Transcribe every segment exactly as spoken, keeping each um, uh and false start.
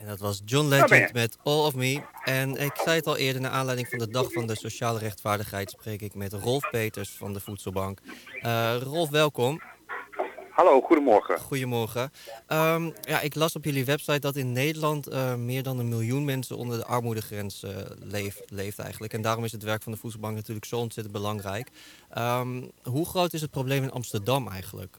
En dat was John Daar ben Legend je. met All of Me. En ik zei het al eerder, naar aanleiding van de Dag van de Sociale Rechtvaardigheid spreek ik met Rolf Peters van de Voedselbank. Uh, Rolf, welkom. Hallo, goedemorgen. Goedemorgen. Um, ja, ik las op jullie website dat in Nederland uh, meer dan een miljoen mensen onder de armoedegrens uh, leeft, leeft eigenlijk. En daarom is het werk van de Voedselbank natuurlijk zo ontzettend belangrijk. Um, hoe groot is het probleem in Amsterdam eigenlijk?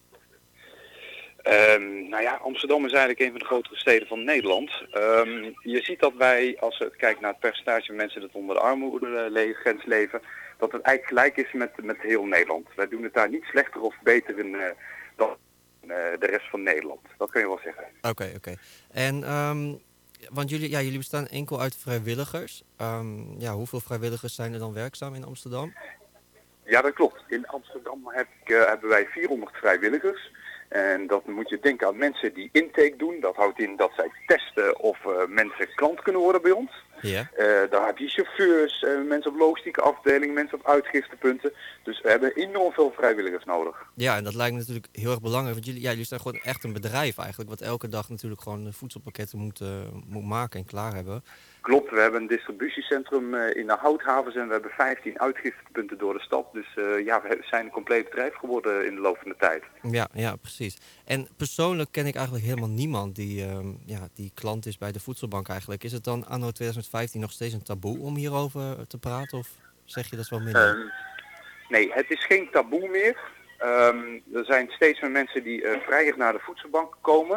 Um, nou ja, Amsterdam is eigenlijk een van de grotere steden van Nederland. Um, je ziet dat wij, als we kijken naar het percentage van mensen dat onder de armoedegrens leven, dat het eigenlijk gelijk is met, met heel Nederland. Wij doen het daar niet slechter of beter in uh, dan uh, de rest van Nederland. Dat kun je wel zeggen. Oké, okay, oké. Okay. En, um, want jullie, ja, jullie bestaan enkel uit vrijwilligers. Um, ja, hoeveel vrijwilligers zijn er dan werkzaam in Amsterdam? Ja, dat klopt. In Amsterdam heb ik, uh, hebben wij vierhonderd vrijwilligers. En dat moet je denken aan mensen die intake doen. Dat houdt in dat zij testen of uh, mensen klant kunnen worden bij ons. Ja. Uh, daar heb je chauffeurs, uh, mensen op logistieke afdeling, mensen op uitgiftepunten. Dus we hebben enorm veel vrijwilligers nodig. Ja, en dat lijkt me natuurlijk heel erg belangrijk. Want jullie, ja, jullie zijn gewoon echt een bedrijf eigenlijk. Wat elke dag natuurlijk gewoon voedselpakketten moet, uh, moet maken en klaar hebben. Klopt, we hebben een distributiecentrum uh, in de Houthavens en we hebben vijftien uitgiftepunten door de stad. Dus uh, ja, we zijn een compleet bedrijf geworden in de loop van de tijd. Ja, ja, precies. En persoonlijk ken ik eigenlijk helemaal niemand die, uh, ja, die klant is bij de Voedselbank eigenlijk. Is het dan anno twintig vijftien nog steeds een taboe om hierover te praten? Of zeg je dat is wel minder? Uh, nee, het is geen taboe meer. Um, er zijn steeds meer mensen die uh, vrijer naar de Voedselbank komen.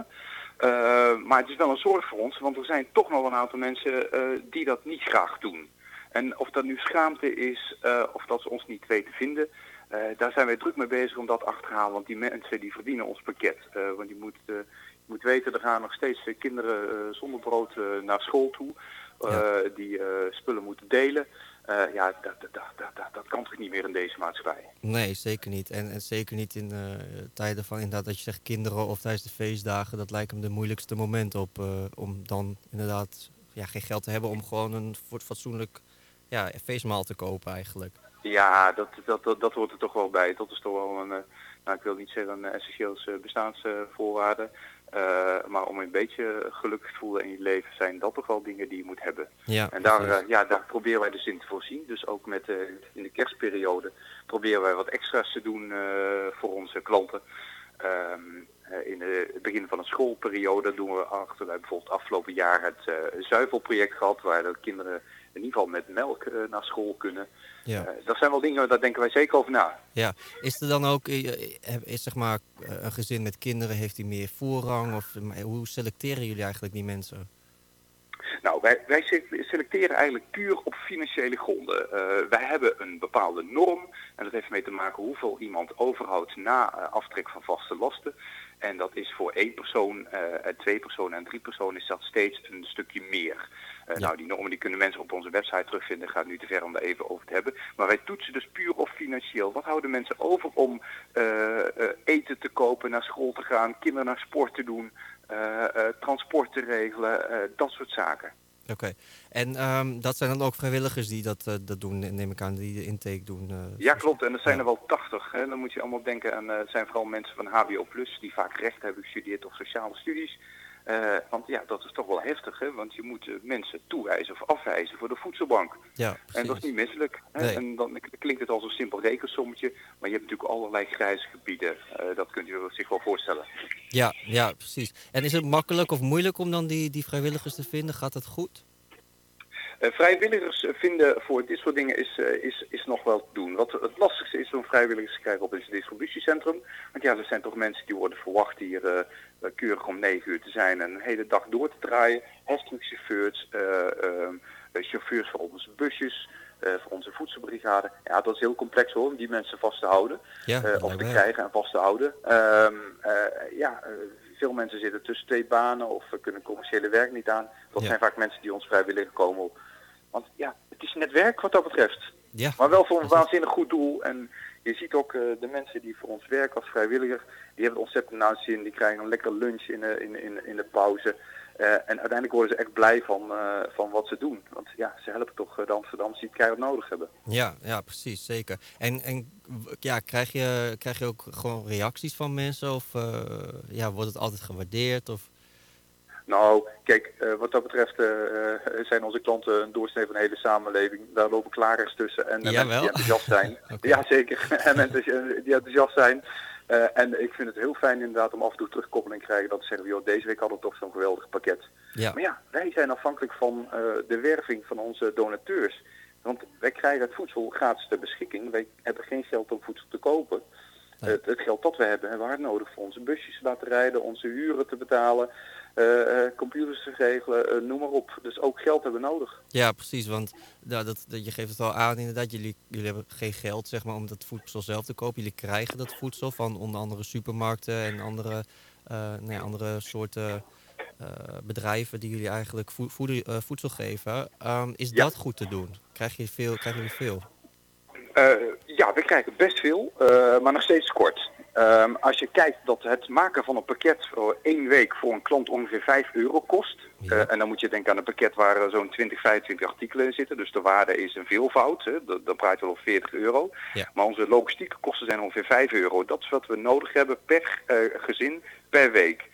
Uh, maar het is wel een zorg voor ons, want er zijn toch nog een aantal mensen uh, die dat niet graag doen. En of dat nu schaamte is, uh, of dat ze ons niet weten vinden, uh, daar zijn wij druk mee bezig om dat achter te halen. Want die mensen die verdienen ons pakket. Uh, want je moet, uh, je moet weten, er gaan nog steeds kinderen uh, zonder brood uh, naar school toe, uh, ja. die uh, spullen moeten delen. Uh, ja, dat, dat, dat, dat, dat kan toch niet meer in deze maatschappij? Nee, zeker niet. En, en zeker niet in uh, tijden van inderdaad dat je zegt kinderen of tijdens de feestdagen. Dat lijkt me de moeilijkste moment op uh, om dan inderdaad ja, geen geld te hebben om gewoon een fatsoenlijk ja, feestmaal te kopen eigenlijk. Ja, dat, dat, dat, dat hoort er toch wel bij. Dat is toch wel een, uh, nou ik wil niet zeggen een essentieel uh, bestaansvoorwaarde. Uh, maar om een beetje gelukkig te voelen in je leven zijn dat toch wel dingen die je moet hebben. Ja, en daar, uh, ja, daar proberen wij dus in te voorzien. Dus ook met, uh, in de kerstperiode proberen wij wat extra's te doen uh, voor onze klanten. Um, uh, in de, het begin van een schoolperiode doen we achter wij bijvoorbeeld afgelopen jaar het uh, zuivelproject gehad, waar de kinderen in ieder geval met melk uh, naar school kunnen. Ja. Uh, dat zijn wel dingen, daar denken wij zeker over na. Ja, is er dan ook, is zeg maar een gezin met kinderen, heeft die meer voorrang? Of hoe selecteren jullie eigenlijk die mensen? Nou, wij, wij selecteren eigenlijk puur op financiële gronden. Uh, wij hebben een bepaalde norm en dat heeft mee te maken hoeveel iemand overhoudt na uh, aftrek van vaste lasten. En dat is voor één persoon, uh, twee personen en drie personen is dat steeds een stukje meer. Uh, ja. Nou, die normen die kunnen mensen op onze website terugvinden. Gaat nu te ver om daar even over te hebben. Maar wij toetsen dus puur op financieel. Wat houden mensen over om uh, uh, eten te kopen, naar school te gaan, kinderen naar sport te doen, uh, uh, transport te regelen, uh, dat soort zaken. Oké. Okay. En um, dat zijn dan ook vrijwilligers die dat, uh, dat doen, neem ik aan, die de intake doen? Uh, ja, klopt. En er zijn ja. er wel tachtig. Hè. Dan moet je allemaal denken aan, uh, het zijn vooral mensen van H B O plus, die vaak recht hebben gestudeerd of sociale studies. Uh, want ja, dat is toch wel heftig, hè? Want je moet uh, mensen toewijzen of afwijzen voor de voedselbank. Ja, en dat is niet misselijk. Hè? Nee. En dan klinkt het als een simpel rekensommetje, maar je hebt natuurlijk allerlei grijze gebieden. Uh, dat kunt u zich wel voorstellen. Ja, ja, precies. En is het makkelijk of moeilijk om dan die, die vrijwilligers te vinden? Gaat dat goed? Uh, vrijwilligers vinden voor dit soort dingen is, uh, is, is nog wel te doen. Wat het lastigste is om vrijwilligers te krijgen op het distributiecentrum. Want ja, er zijn toch mensen die worden verwacht hier uh, uh, keurig om negen uur te zijn en een hele dag door te draaien. Heftruckchauffeurs, uh, uh, chauffeurs voor onze busjes, uh, voor onze voedselbrigade. Ja, dat is heel complex hoor, om die mensen vast te houden. Ja, uh, of te krijgen en vast te houden. Uh, uh, ja, uh, veel mensen zitten tussen twee banen of uh, kunnen commerciële werk niet aan. Dat ja. zijn vaak mensen die ons vrijwillig komen. Want ja, het is net werk wat dat betreft. Ja, maar wel voor een waanzinnig goed doel. En je ziet ook uh, de mensen die voor ons werken als vrijwilliger, die hebben het ontzettend naar zin. Die krijgen een lekker lunch in de, in, in, in de pauze. Uh, en uiteindelijk worden ze echt blij van, uh, van wat ze doen. Want ja, ze helpen toch de Amsterdammers die het keihard nodig hebben. Ja, ja, precies, zeker. En, en ja, krijg je, krijg je ook gewoon reacties van mensen? Of uh, ja, wordt het altijd gewaardeerd? Of... Nou, kijk, uh, wat dat betreft uh, uh, zijn onze klanten een doorsnee van de hele samenleving. Daar lopen klagers tussen en uh, mensen die enthousiast zijn. Okay. Ja, zeker. en mensen die enthousiast zijn. Uh, en ik vind het heel fijn inderdaad om af en toe terugkoppeling te krijgen dat ze zeggen, joh, deze week hadden we toch zo'n geweldig pakket. Ja. Maar ja, wij zijn afhankelijk van uh, de werving van onze donateurs. Want wij krijgen het voedsel gratis ter beschikking. Wij hebben geen geld om voedsel te kopen. Nee. Uh, het geld dat we hebben, hebben we hard nodig voor onze busjes te laten rijden, onze huren te betalen. Uh, uh, computers te regelen, uh, noem maar op. Dus ook geld hebben we nodig. Ja, precies, want nou, dat, dat, je geeft het al aan inderdaad. Jullie, jullie hebben geen geld zeg maar, om dat voedsel zelf te kopen. Jullie krijgen dat voedsel van onder andere supermarkten en andere, uh, nou ja, andere soorten uh, bedrijven die jullie eigenlijk vo- voeder, uh, voedsel geven. Um, is ja. dat goed te doen? Krijg je veel, krijgen jullie veel? Uh, ja, we krijgen best veel, uh, maar nog steeds kort. Um, als je kijkt dat het maken van een pakket voor één week voor een klant ongeveer vijf euro kost. Ja. Uh, en dan moet je denken aan een pakket waar uh, zo'n twintig, vijfentwintig artikelen in zitten. Dus de waarde is een veelvoud. Hè. Dan, dan praten we over veertig euro. Ja. Maar onze logistieke kosten zijn ongeveer vijf euro. Dat is wat we nodig hebben per uh, gezin per week.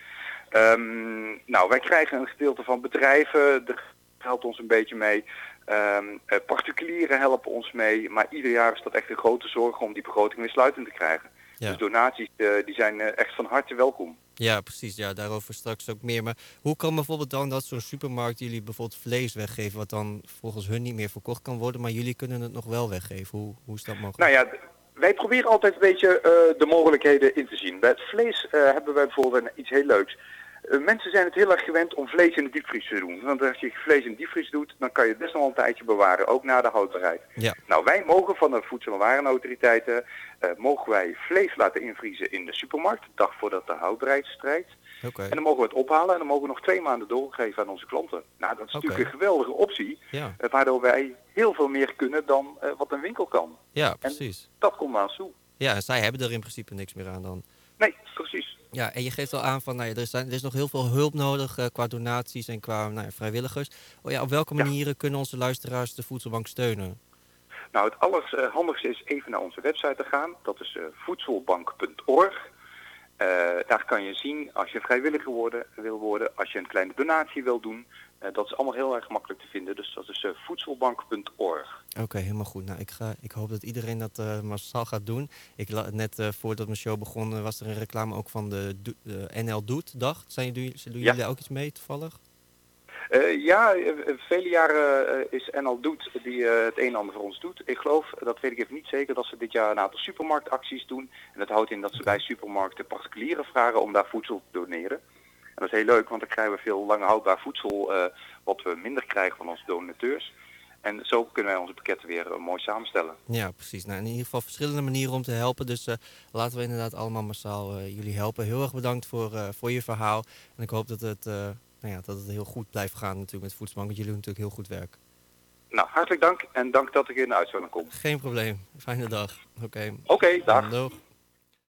Um, nou, wij krijgen een gedeelte van bedrijven. Dat helpt ons een beetje mee. Um, uh, particulieren helpen ons mee. Maar ieder jaar is dat echt een grote zorg om die begroting weer sluitend te krijgen. Ja. Dus donaties uh, die zijn uh, echt van harte welkom. Ja, precies. Ja, daarover straks ook meer. Maar hoe kan bijvoorbeeld dan dat zo'n supermarkt jullie bijvoorbeeld vlees weggeven, wat dan volgens hun niet meer verkocht kan worden, maar jullie kunnen het nog wel weggeven? Hoe, hoe is dat mogelijk? Nou ja, wij proberen altijd een beetje uh, de mogelijkheden in te zien. Bij het vlees uh, hebben wij bijvoorbeeld iets heel leuks. Uh, mensen zijn het heel erg gewend om vlees in de diepvries te doen. Want als je vlees in de diepvries doet, dan kan je het best nog een tijdje bewaren, ook na de houdbaarheid. Ja. Nou, wij mogen van de Voedsel- en Warenautoriteiten, uh, mogen wij vlees laten invriezen in de supermarkt, de dag voordat de houdbaarheid strijkt. Okay. En dan mogen we het ophalen en dan mogen we nog twee maanden doorgeven aan onze klanten. Nou, dat is okay. natuurlijk een geweldige optie, ja. uh, waardoor wij heel veel meer kunnen dan uh, wat een winkel kan. Ja, precies. En dat komt aan toe. Ja, en zij hebben er in principe niks meer aan dan. Nee, precies. Ja, en je geeft al aan van, nou ja, er, is, er is nog heel veel hulp nodig uh, qua donaties en qua nou ja, vrijwilligers. Oh ja, op welke manieren ja. kunnen onze luisteraars de Voedselbank steunen? Nou, het allerhandigste is even naar onze website te gaan. Dat is uh, voedselbank punt org. Uh, daar kan je zien als je vrijwilliger worden, wil worden, als je een kleine donatie wil doen. Uh, dat is allemaal heel erg makkelijk te vinden. Dus dat is uh, voedselbank punt org. Oké, okay, helemaal goed. Nou, ik, ga, ik hoop dat iedereen dat uh, massaal gaat doen. Ik, net uh, voordat mijn show begon uh, was er een reclame ook van de, de uh, N L Doet dag. Zijn, doen doen jullie ja. daar ook iets mee toevallig? Uh, ja, uh, vele jaren uh, is N L Doet die uh, het een en ander voor ons doet. Ik geloof, dat weet ik even niet zeker, dat ze dit jaar een aantal supermarktacties doen. En dat houdt in dat ze okay. bij supermarkten particulieren vragen om daar voedsel te doneren. En dat is heel leuk, want dan krijgen we veel langer houdbaar voedsel uh, wat we minder krijgen van onze donateurs. En zo kunnen wij onze pakketten weer uh, mooi samenstellen. Ja, precies. Nou, in ieder geval verschillende manieren om te helpen. Dus uh, laten we inderdaad allemaal massaal uh, jullie helpen. Heel erg bedankt voor, uh, voor je verhaal. En ik hoop dat het, uh, nou ja, dat het heel goed blijft gaan natuurlijk met Voedselbank. Want jullie doen natuurlijk heel goed werk. Nou, hartelijk dank. En dank dat ik in de uitzending kom. Geen probleem. Fijne dag. Oké. Okay. Oké, dag. Doeg.